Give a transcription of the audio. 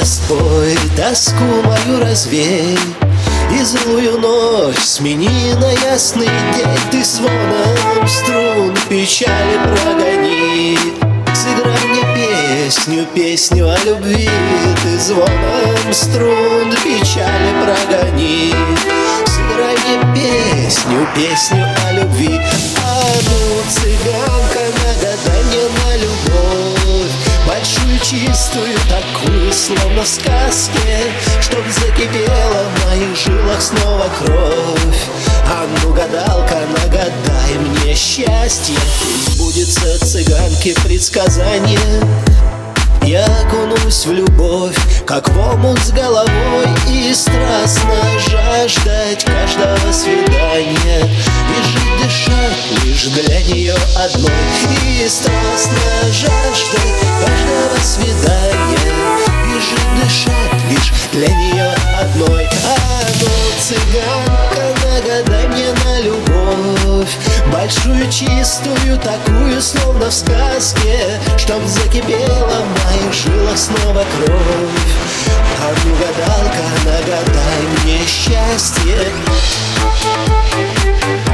спой, тоску мою развей, и злую ночь смени на ясный день. Ты звоном струн печали прогони, сыграй мне песню, песню о любви. Ты звоном струн печали прогони, сыграй мне песню, песню о любви. А ну, цыганка, нагадай мне на любовь большую, чистую, такую, словно в сказке, чтоб закипела в моих жилах снова кровь. А ну, гадалка, нагадай мне счастье, пусть сбудется цыганке предсказание. Я окунусь в любовь, как в омут с головой, и страстно жаждать каждого свидания, и жить, дышать лишь для нее одной, и страстно жаждать каждого свидания, и жить, дышать лишь для нее одной. А ну, цыганка, нагадай мне на любовь большую, чистую, такую, словно в сказке, чтоб закипела в моих жилах снова кровь. А ну, гадалка, нагадай мне счастье.